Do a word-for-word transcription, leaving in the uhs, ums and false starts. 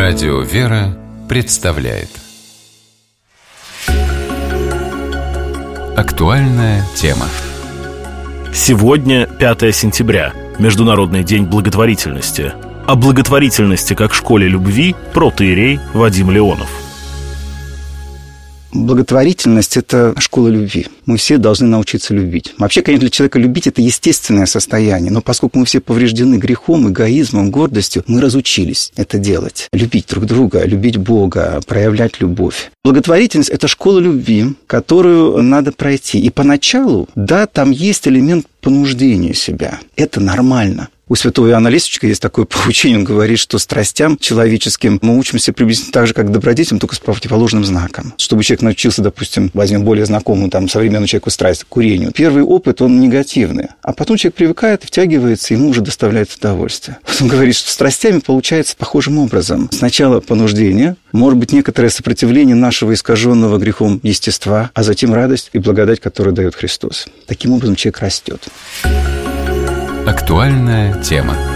Радио «Вера» представляет актуальная тема. Сегодня пятое сентября, Международный день благотворительности. О благотворительности как школе любви протоиерей Вадим Леонов. Благотворительность – это школа любви. Мы все должны научиться любить. Вообще, конечно, для человека любить – это естественное состояние, но поскольку мы все повреждены грехом, эгоизмом, гордостью, мы разучились это делать. Любить друг друга, любить Бога, проявлять любовь. Благотворительность – это школа любви, которую надо пройти. И поначалу, да, там есть элемент понуждения себя. Это нормально. У святого Иоанна Лесичка есть такое поучение, он говорит, что страстям человеческим мы учимся приблизительно так же, как к добродетелям, только с противоположным знаком. Чтобы человек научился, допустим, возьмем более знакомую там, современному человеку страсть, к курению. Первый опыт, он негативный, а потом человек привыкает, втягивается, ему уже доставляет удовольствие. Потом говорит, что с страстями получается похожим образом. Сначала понуждение, может быть, некоторое сопротивление нашего искаженного грехом естества, а затем радость и благодать, которую дает Христос. Таким образом человек растет. Актуальная тема.